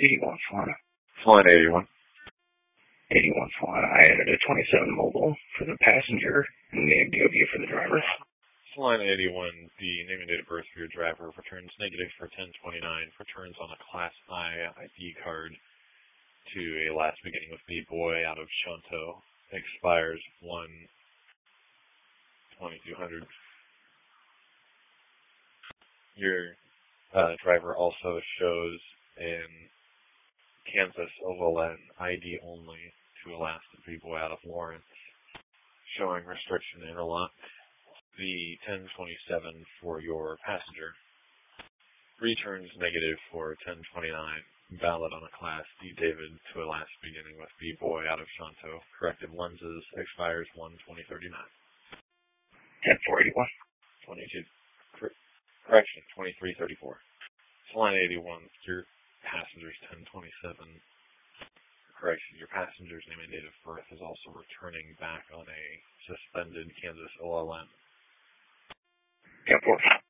81 Florida. Flight 81. 81 Florida. I added a 27 mobile for the passenger and name DOB for the driver. Flight 81, the name and date of birth for your driver returns negative for 1029, returns on a Class I ID card to a last beginning with B boy out of Shanto, expires 1/2200. Your driver also shows in Kansas Overland ID only to a last B boy out of Lawrence, showing restriction interlock. The 1027 for your passenger returns negative for 1029, valid on a Class D David to a last beginning with B boy out of Shanto. Corrective lenses, expires 1/2039. 10-481. 22. Correction, 2334. Flight 81, your passenger's 1027. Correction, your passenger's name and date of birth is also returning back on a suspended Kansas OLM. 10-4.